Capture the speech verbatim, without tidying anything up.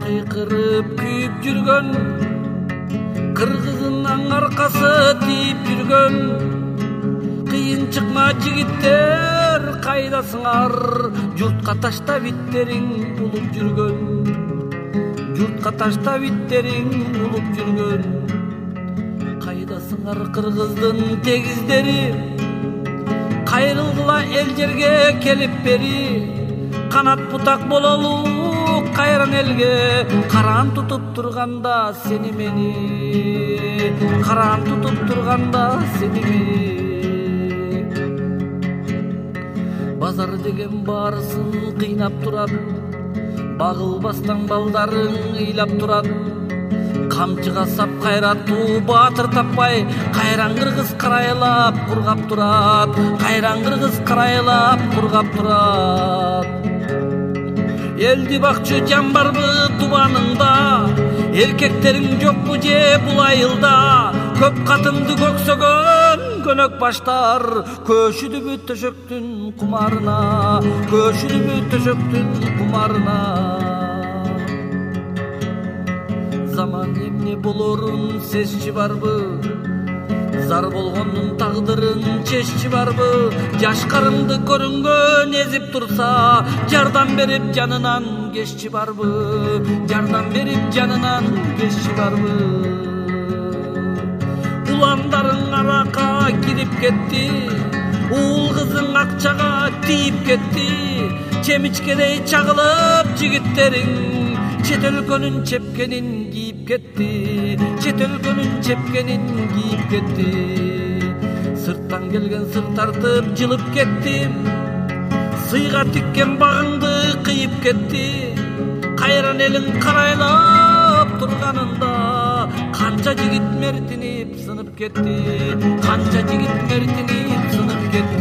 кыйкырып күйүп жүргөн, кыргызынын аркасы тийип жүргөн кыйын чыкма жигиттер кайдасыңар? Журтка таштап иттериң улуп жүргөн, журтка таштап иттериң улуп жүргөн кайдасыңар? Кыргыздын тегиздери кайрылгыла эл жерге келип бери, канат бутак бололу кайран элге. Караан тутуп турганда сени мени, караан тутуп турганда сени мени. Базар деген баарысын кыйнап турат, багылбастан балдарың ыйлап турат. Камчыга сап кайраттуу баатыр таппай, кайран кыргыз карайлап кургап турат, кайран кыргыз карайлап кургап турат. Элди бакчы жан барбы тубаныңда, эркектериң жокпу же бул айылда? Көп катынды көксөгөн көнөк баштар көшүдүбү төшөктүн кумарына, көшүдүбү төшөктүн кумарына. Заман эмне болорун сезчи барбы? Зар болгондун тагдырын чеччи барбы? Жаш карымды көрүнгөн эзип турса, жардам берип жанынан кеччи барбы? Жардам берип жанынан кеччи барбы? Уландарың арака кирип кетти, уул кызың акчага тийип кетти. Чемичкедей чагылып жигиттериң чет өлкөнүн чепкенин кийип кетти, чет өлкөнүн чепкенин кийип кетти. Сырттан келген сыр тартып жылып кетти, сыйга тиккен багыңды кыйып кетти. Кайран элиң карайлап турганында канча жигит мертинип сынып кетти, канча жигит мертинип сынып кетти.